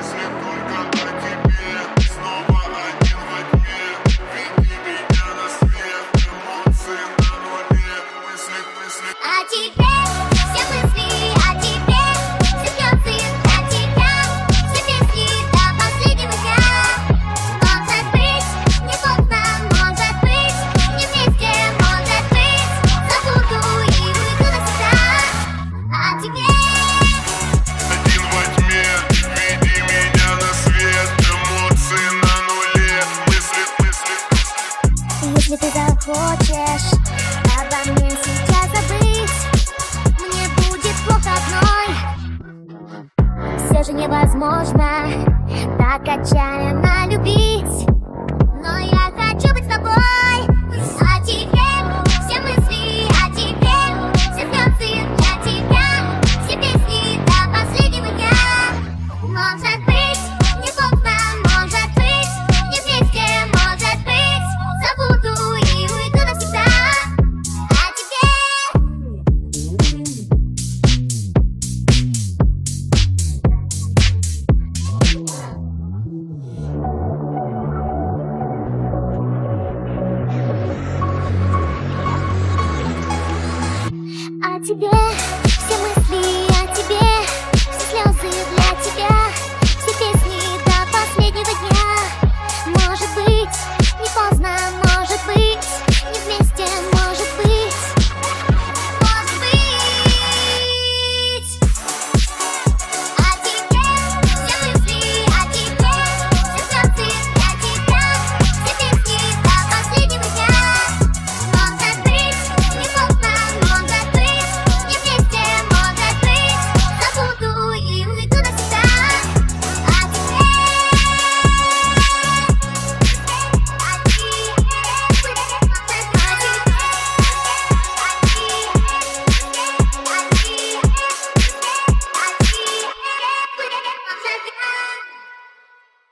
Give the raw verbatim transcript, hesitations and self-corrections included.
мысли только о тебе. Снова один во тьме. Веди меня на свет. Эмоции на нуле. Мысли, мысли О тебе, все мысли о тебе, все слезы для тебя, все песни до последнего дня. Может быть, не поздно, может быть, не вместе, может быть, забуду и уйду навсегда. О тебе. один во тьме. Веди меня на свет. Эмоции на нуле. Мысли, мысли Если ты захочешь обо мне сейчас забыть, мне будет плохо одной. Все же невозможно так отчаянно любить, но я хочу быть с тобой. О тебе, все мысли о тебе, все слезы для тебя, все песни до последнего дня. Может быть, не поздно, может быть, не вместе, может быть, забуду и уйду навсегда. О тебе. О тебе.